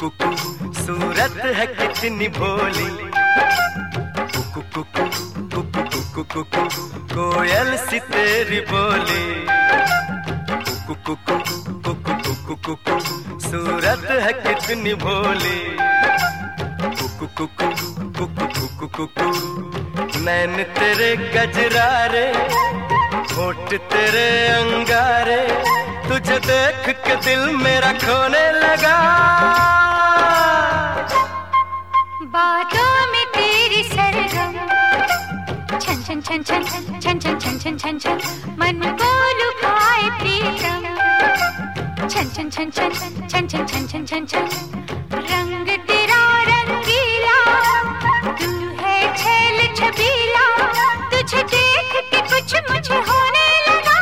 कुकु सूरत है कितनी भोली, कुकु कुकु कुकु कुकु कुकु कोयल सी तेरी बोली, कुकु कुकु कुकु कुकु कुकु सूरत है कितनी भोली, कुकु कुकु कुकु कुकु कुकु नैन तेरे गजरारे, होठ तेरे अंगारे, तुझे देख के दिल मेरा खोने लगा। बातों में तेरी सरगम, छन छन छन छन छन छन छन छन छन छन मन को लुभाए प्रीतम, छन छन छन छन छन छन छन छन छन छन रंग तेरा रंगीला, तू है छेल छबीला, तुझे देख के कुछ मुझे होने लगा।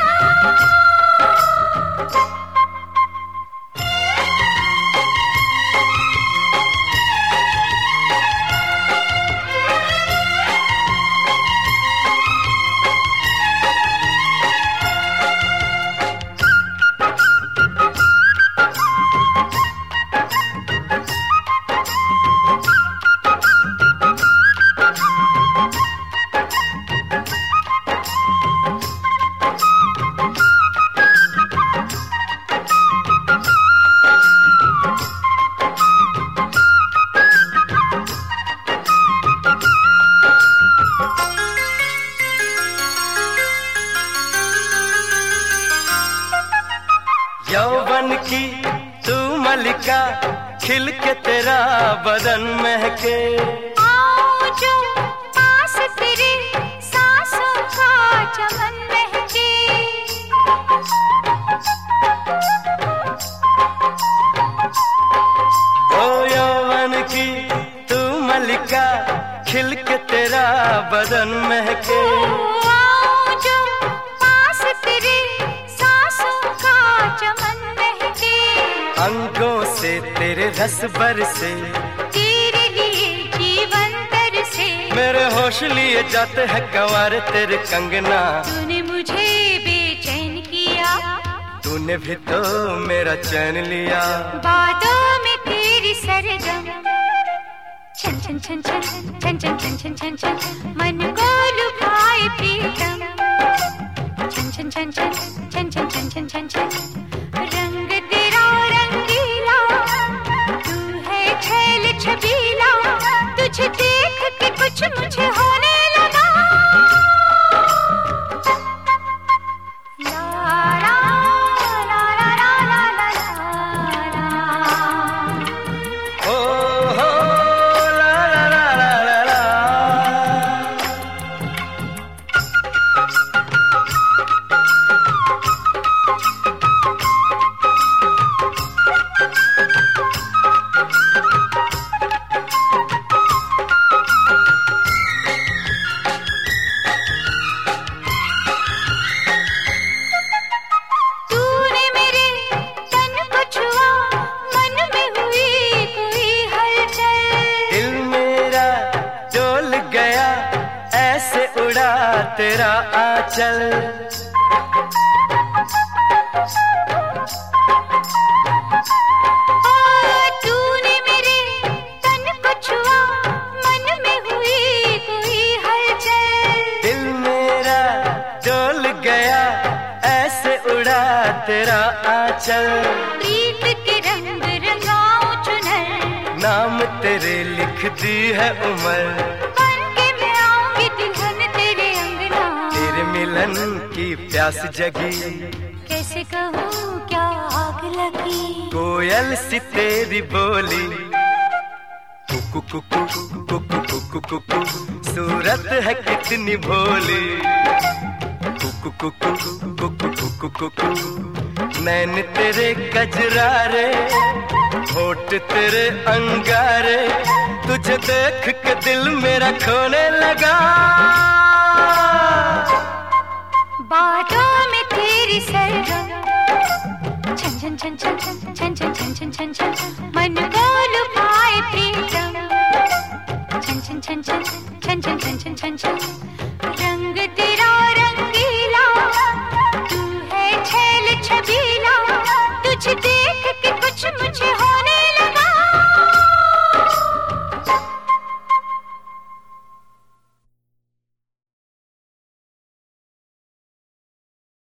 यौवन की तू मलिका, खिल के तेरा बदन महके, आओ जो पास तेरे सांसों का चमन महके, ओ यौवन की तू मलिका, खिल के तेरा बदन महके, अंगों से तेरे रस बरसे, तेरे लिए जीवन तरसे, मेरे होश लिए जाते हैं कंवार तेरे कंगना, तूने मुझे बेचैन किया, तूने भी तो मेरा चैन लिया। बातों में तेरी सरगम, छन छन छन छन छन छन छन छन छन छन मन को लुभाए प्रीतम, छन छन छन छन छन छन छन छन छन छन रंग तेरा रंगीला, तू है छेल छबीला, तुझे देख के कुछ मुझे होने लगा। ला ला ला ला ला ला ला, ओ हो ला ला ला ला ला ला। तूने मेरे तन को छुआ, मन में हुई कोई हलचल, दिल मेरा डोल गया, ऐसे उड़ा तेरा आंचल, तूने मेरे तन को छुआ, मन में हुई कोई हलचल, दिल मेरा डोल गया, ऐसे उड़ा तेरा आंचल, प्रीत के रंग रंगाऊं चुनर, नाम तेरे लिख दी है उम्र, बन के मैं आऊंगी दुल्हन तेरे अंगना, तेरे मिलन की प्यास जगी, कैसे कहूँ क्या आग लगी, कोयल सी तेरी बोली, कुकु कुकु कुकु कुकु कुकु सूरत है कितनी भोली, कुकु कुकु कुकु कुकु कुकु नैन तेरे गजरारे, होठ तेरे अंगारे, तुझे देख के दिल मेरा खोने लगा। बातों में तेरी सरगम, छन छन छन छन छन छन छन छन छन छन मन को लुभाए प्रीतम, छन छन छन छन छन छन छन छन छन छन रंग तेरा रंगीला, तू है छेल छबीला,